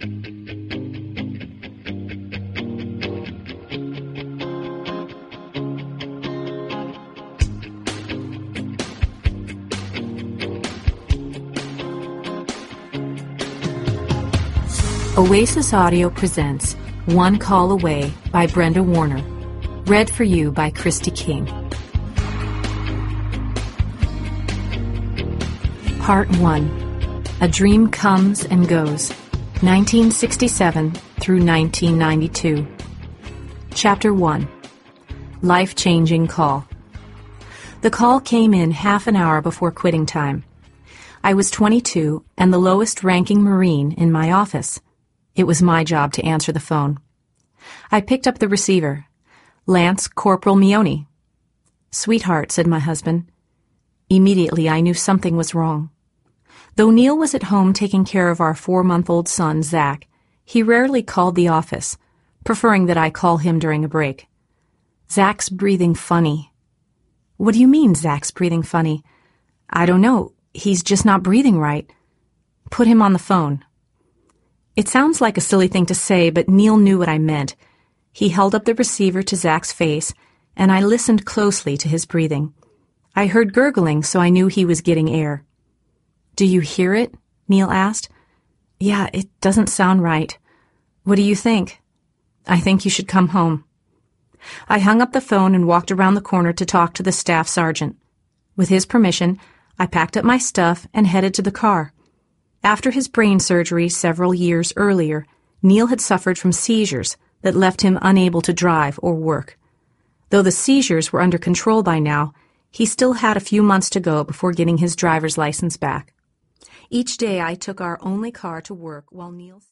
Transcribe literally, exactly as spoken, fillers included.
Oasis Audio presents One Call Away by Brenda Warner. Read for you by Christy King. Part one. A Dream Comes and Goes, nineteen sixty-seven through nineteen ninety-two. Chapter one. Life-Changing Call. The call came in half an hour before quitting time. I was twenty-two and the lowest-ranking Marine in my office. It was my job to answer the phone. I picked up the receiver. Lance Corporal Meoni. "Sweetheart," said my husband. Immediately I knew something was wrong. Though Neil was at home taking care of our four-month-old son, Zach, he rarely called the office, preferring that I call him during a break. "Zach's breathing funny." "What do you mean, Zach's breathing funny?" "I don't know. He's just not breathing right." "Put him on the phone." It sounds like a silly thing to say, but Neil knew what I meant. He held up the receiver to Zach's face, and I listened closely to his breathing. I heard gurgling, so I knew he was getting air. "Do you hear it?" Neil asked. "Yeah, it doesn't sound right." "What do you think?" "I think you should come home." I hung up the phone and walked around the corner to talk to the staff sergeant. With his permission, I packed up my stuff and headed to the car. After his brain surgery several years earlier, Neil had suffered from seizures that left him unable to drive or work. Though the seizures were under control by now, he still had a few months to go before getting his driver's license back. Each day I took our only car to work while Neil...